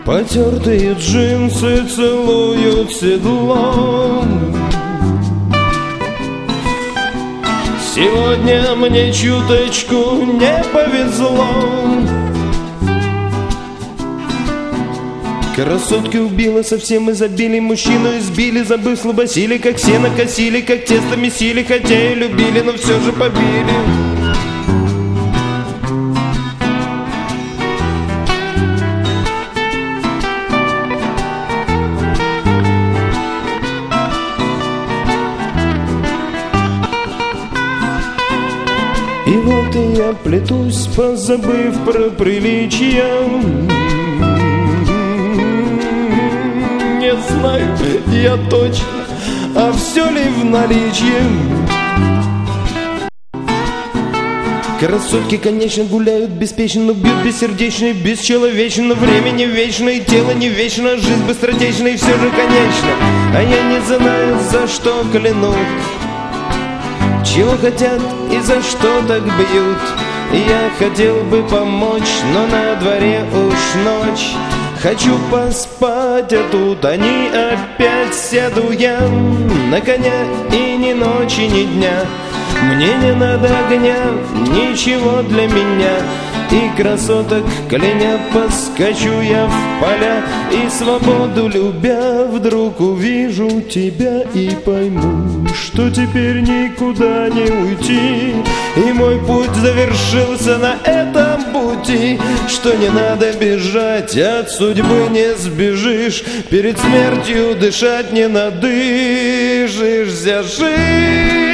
Потертые джинсы целуют седло. Сегодня мне чуточку не повезло. Красотки убила, совсем изобили. Мужчину избили, забыв слабосили. Как сено косили, как тесто месили. Хотя и любили, но все же побили. И вот и я плетусь, позабыв про приличия. Не знаю я точно, а все ли в наличии. Красотки, конечно, гуляют беспечно, но бьют бессердечно и бесчеловечно. Время не вечно, и тело не вечно, жизнь быстротечна и все же конечно. А я не знаю, за что клянут, чего хотят и за что так бьют. Я хотел бы помочь, но на дворе уж ночь. Хочу поспать, а тут они опять. Сяду я на коня, и ни ночи, ни дня. Мне не надо огня, ничего для меня. И красоток кляня поскочу я в поля. И свободу любя вдруг увижу тебя и пойму, что теперь никуда не уйти. И мой путь завершился на этом пути, что не надо бежать, от судьбы не сбежишь. Перед смертью дышать не надышишься. Жить